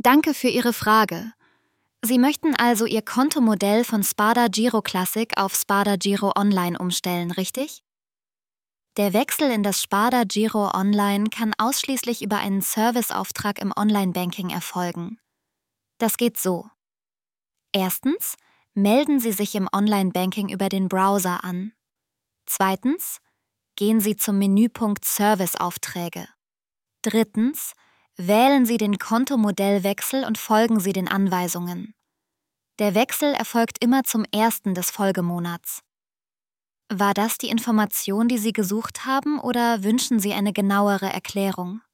Danke für Ihre Frage. Sie möchten also Ihr Kontomodell von Sparda Giro Classic auf Sparda Giro Online umstellen, richtig? Der Wechsel in das Sparda Giro Online kann ausschließlich über einen Serviceauftrag im Online-Banking erfolgen. Das geht so. Erstens, melden Sie sich im Online-Banking über den Browser an. Zweitens, gehen Sie zum Menüpunkt Serviceaufträge. Drittens, wählen Sie den Kontomodellwechsel und folgen Sie den Anweisungen. Der Wechsel erfolgt immer zum 1. des Folgemonats. War das die Information, die Sie gesucht haben, oder wünschen Sie eine genauere Erklärung?